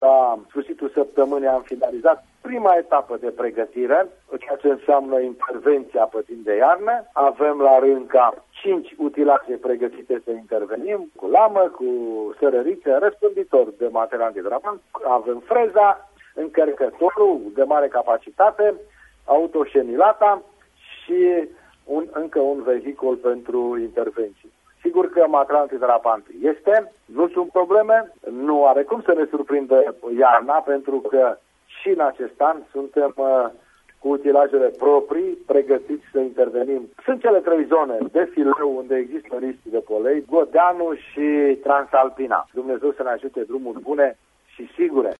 la sfârșitul săptămânii am finalizat prima etapă de pregătire, ceea ce înseamnă intervenția pe timp de iarnă. Avem la Rânca 5 utilaje pregătite să intervenim, cu lamă, cu sărăriță, răspânditor de material antiderapant. Avem freza, încărcătorul de mare capacitate, autoșenilata și încă un vehicul pentru intervenții. Sigur că material antiderapant este, nu sunt probleme, nu are cum să ne surprindă iarna, pentru că și în acest an suntem cu utilajele proprii, pregătiți să intervenim. Sunt cele 3 zone de fileu unde există risc de polei, Godeanu și Transalpina. Dumnezeu să ne ajute, drumuri bune și sigure.